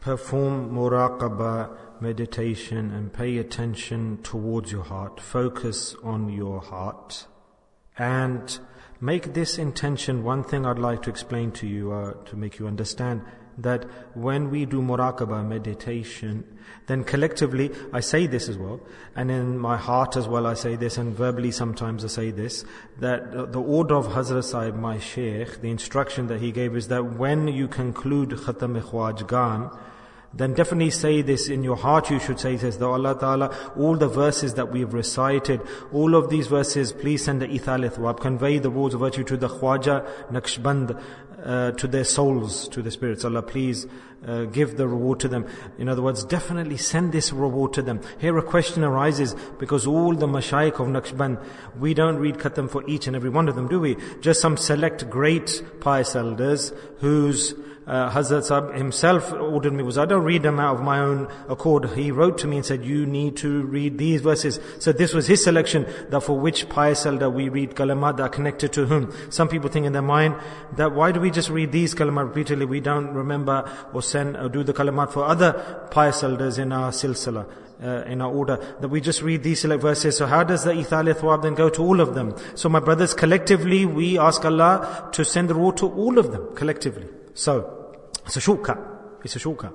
Perform muraqabah, meditation, and pay attention towards your heart. Focus on your heart. And make this intention. One thing I'd like to explain to you, to make you understand, that when we do muraqabah, meditation, then collectively, I say this as well, and in my heart as well I say this, and verbally sometimes I say this, that the order of Hazrat Sahib, my Shaykh, the instruction that he gave is that when you conclude Khatam-e-Khwajgan, then definitely say this in your heart. You should say this, that Allah Ta'ala, all the verses that we've recited, all of these verses, please send the ithal thawab, convey the words of virtue to the Khwaja Naqshband, to their souls, to the spirits. Allah, please give the reward to them. In other words, definitely send this reward to them. Here a question arises, because all the mashayikh of Naqshband, we don't read Khatam for each and every one of them, do we? Just some select great pious elders whose Hazrat Sahib himself ordered me, I don't read them out of my own accord. He wrote to me and said, you need to read these verses. So this was his selection, that for which pious elder we read kalamat that are connected to whom. Some people think in their mind that why do we just read these kalamat repeatedly? We don't remember or send or do the kalamat for other pious elders in our silsila, in our order, that we just read these select verses. So how does the ithal thawab then go to all of them? So my brothers, collectively we ask Allah to send the reward to all of them, collectively. So it's a shortcut.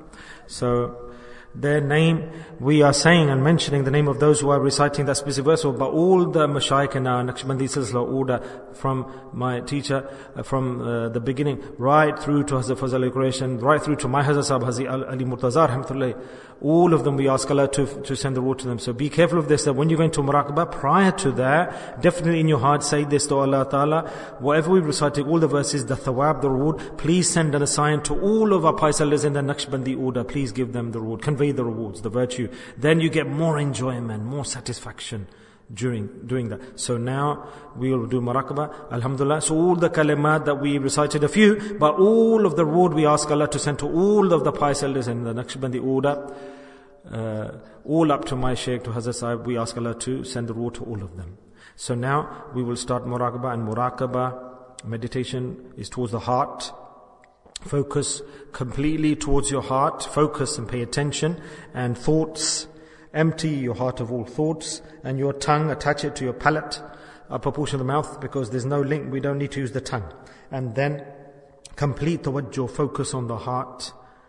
So their name, we are saying and mentioning the name of those who are reciting that specific verse, but all the mashayikh in our Naqshbandi Silsila order, from my teacher, from the beginning, right through to Hazrat Fazal Qureshi, right through to my Hazrat Sahib, Hazrat Ali Murtaza, rahmatullah, all of them we ask Allah to send the reward to them. So be careful of this, that when you're going to muraqabah, prior to that, definitely in your heart say this to Allah Ta'ala, whatever we recited, all the verses, the thawab, the reward, please send and assign to all of our pious elders in the Naqshbandi order. Please give them the reward, convey the rewards, the virtue. Then you get more enjoyment, more satisfaction during doing that. So now we will do muraqabah, alhamdulillah. So all the kalimat that we recited, a few, but all of the reward we ask Allah to send to all of the pious elders in the Naqshbandi order, all up to my Shaykh, to Hazrat Sahib, we ask Allah to send the reward to all of them. So now we will start muraqabah, and muraqabah, meditation, is towards the heart. Focus completely towards your heart. Focus and pay attention. And thoughts, empty your heart of all thoughts. And your tongue, attach it to your palate, upper portion of the mouth, because there's no link, we don't need to use the tongue. And then complete tawajjuh, focus on the heart.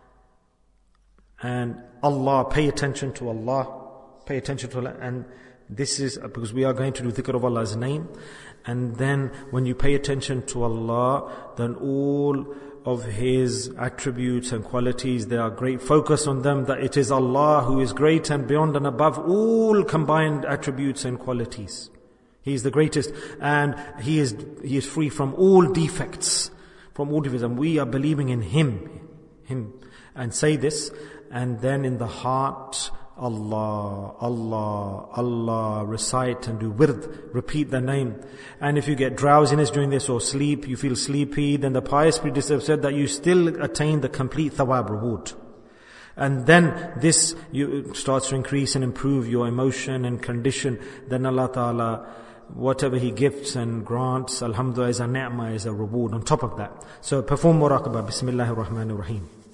And Allah, pay attention to Allah. Pay attention to Allah. And this is because we are going to do dhikr of Allah's name. And then when you pay attention to Allah, then all of His attributes and qualities, they are great. Focus on them, that it is Allah who is great and beyond and above all combined attributes and qualities. He is the greatest, and He is free from all defects, and we are believing in Him. And say this, and then in the heart, Allah, Allah, Allah, recite and do wird, repeat the name. And if you get drowsiness during this or sleep, you feel sleepy, then the pious predecessor said that you still attain the complete thawab reward. And then this starts to increase and improve your emotion and condition. Then Allah Ta'ala, whatever He gifts and grants, alhamdulillah, is a ni'mah, is a reward on top of that. So perform muraqabah. Bismillahir Rahmanir Rahim.